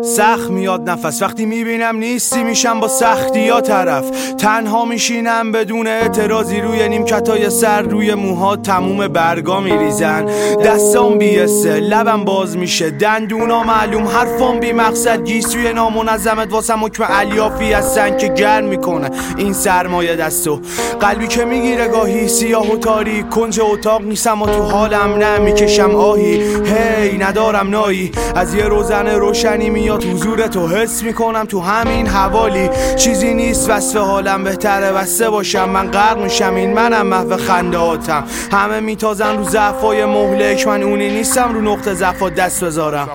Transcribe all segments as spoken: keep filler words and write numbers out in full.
سخت میاد نفس وقتی میبینم نیستی، میشم با سختی ها طرف. تنها میشینم بدون اعتراضی روی نیمکتای سر، روی موها تموم برگا میریزن. دستام بیسه، لبم باز میشه، دندونا معلوم، حرفام بی مقصد. گیسوی نامنظمت واسم حکم الیافی هستن که گرم میکنه این سرمایه دستو. قلبی که میگیره گاهی سیاه و تاریک، کنج اتاق نیستم و تو حالم نه، میکشم آهی. هی ندارم نایی، از یه روزن روشنی میاد حضور تو، حس میکنم تو همین حوالی. چیزی نیست وصف حالم، بهتره بسته باشم، من غرق میشم، این منم محو خندهاتم. همه میتازن رو ضعفای مهلک، من اونی نیستم رو نقطه ضعفات دست بذارم.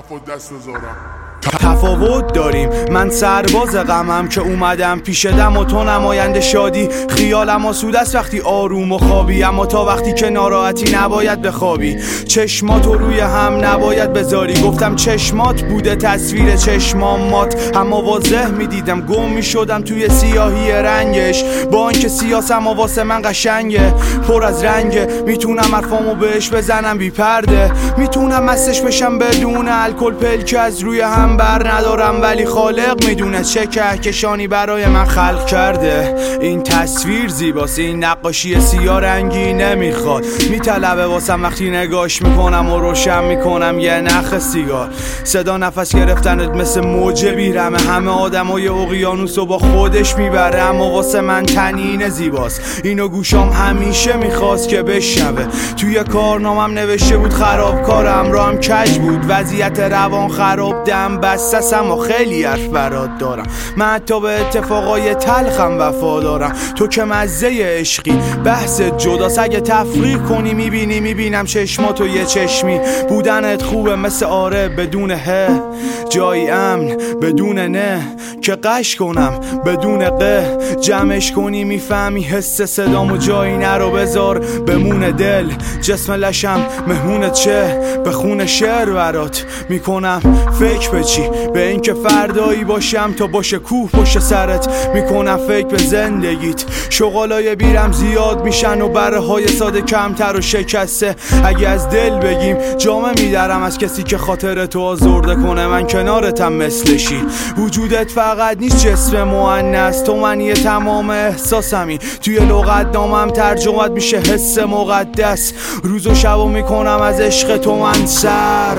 تفاوت داریم، من سرباز غمم که اومدم پیش دم و تو نماینده شادی. خیالم آسود است وقتی آروم و خوابی، اما تا وقتی که ناراحتی نباید بخوابی. چشماتو روی هم نباید بذاری، گفتم چشمات بوده تصویر چشمامات، اما واضح میدیدم گم میشدم توی سیاهی رنگش. با اینکه سیاسم و واسه من قشنگه، پر از رنگه، میتونم حرفامو بهش بزنم بی پرده، میتونم مستش بشم بدون الکل، پلک از روی هم بر ندارم، ولی خالق میدونه چه کهکشانی برای من خلق کرده. این تصویر زیباست، این نقاشی سیاه رنگی نمیخواد، میطلبه واسم وقتی نگاش میکنم و روشن میکنم یه نخ سیگار. صدا نفس گرفتنت مثل موج بیرمه، همه آدمای اقیانوس رو با خودش میبره، اما واسه من تنین زیباست. اینو گوشام همیشه میخواست که بشنوه. توی کارنامم نوشته بود خرابکارم، راهم کج بود، وضعیت روان خراب، دم بستم و خیلی حرف برات دارم. من حتی به اتفاقای تلخم وفا دارم. تو که مزه عشقی، بحث جداست، اگه تفریق کنی میبینی میبینم چشماتو یه چشمی. بودنت خوبه مثل آره بدون ه، جای امن بدون نه، که قش کنم بدون قه. جمعش کنی میفهمی حس صدامو، جایی نرو بذار بمونه دل. جسم لشم مهمونت چه، به خون شعر برات میکنم فکر به چی، به اینکه فردایی باشم تا باشه کوه پشت سرت. میکنم فکر به زندگیت، شغالای بیرم زیاد میشن و بره های ساده کمتر و شکسته. اگه از دل بگیم جامه میدارم از کسی که خاطر تو آزرده کنه، من کنارتم مثلشی. وجودت فقط نیست جسم مؤنث، تو منی تمام احساسمی. توی لغت نامم ترجمت میشه حس مقدس. روز و شبو میکنم از عشق تو من سر،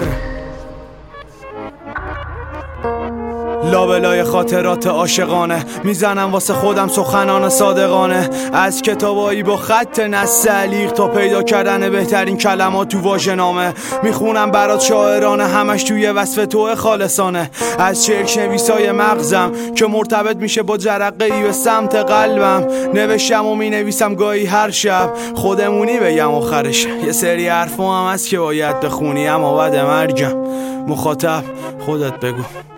لابلای خاطرات عاشقانه میزنم واسه خودم سخنان صادقانه. از کتابایی با خط نستعلیق تا پیدا کردن بهترین کلمات تو واژه‌نامه. میخونم برات شاعرانه، همش توی وصف تو خالصانه. از چرک نویسای مغزم که مرتبط میشه با جرقه ای به سمت قلبم. نوشتم و مینویسم گاهی هر شب، خودمونی بگم آخرش یه سری حرفا هم هست که باید بخونی، اما بعد مرگم. مخاطب خودت بگو.